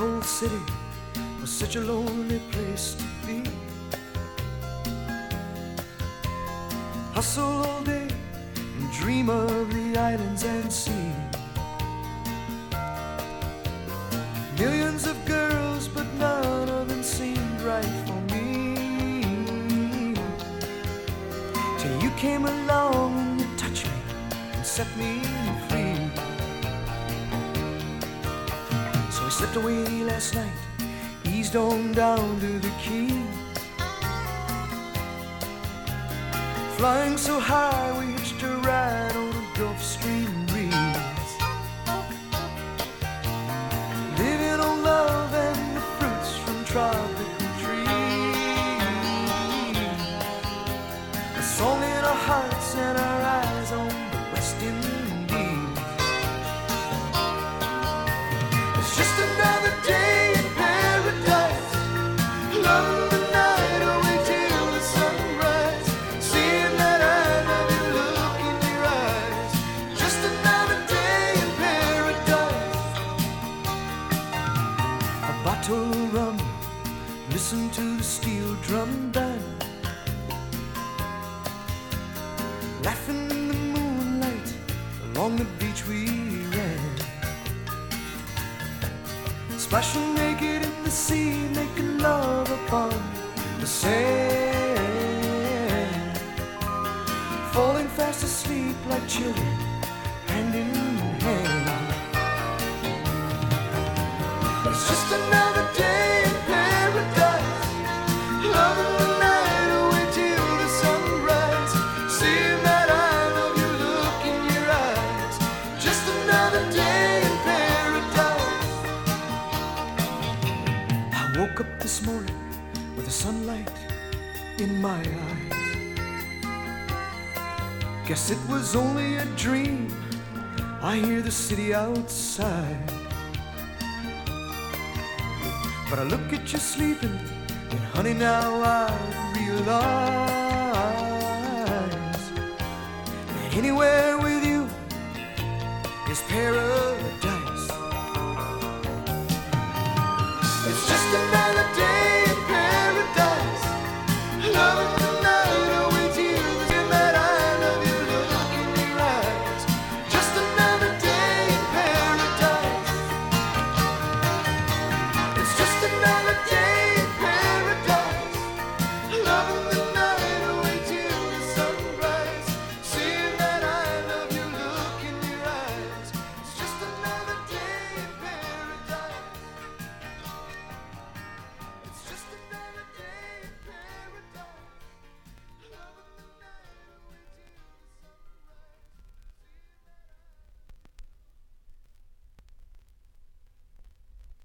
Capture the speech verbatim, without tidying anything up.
cold city was such a lonely place to be. Hustle all day and dream of the islands and sea. Millions of girls, but none of them seemed right for me. Till you came along and you touched me and set me free. So I slipped away last night, eased on down to the quay. Flying so high, we hitched a ride on a Gulf Stream breeze. Living on love and the fruits from tropical trees. A song in our hearts and our eyes on the West Indies. It's just another day in paradise. Love the night away till the sunrise. Seeing that I love you, look in your eyes. Just another day in paradise. A bottle of rum, listen to the steel drum band, laughing in the moonlight along the beach we ran. Splashing naked in the sea, making love upon the sand. Falling fast asleep like children, hand in hand. It's just another day in paradise. Loving the night away till the sunrise. Seeing that I love you, look in your eyes. Just another day in paradise. I woke up this morning with the sunlight in my eyes. Guess it was only a dream. I hear the city outside, but I look at you sleeping, and honey, now I realize that anywhere with you is paradise. It's just another day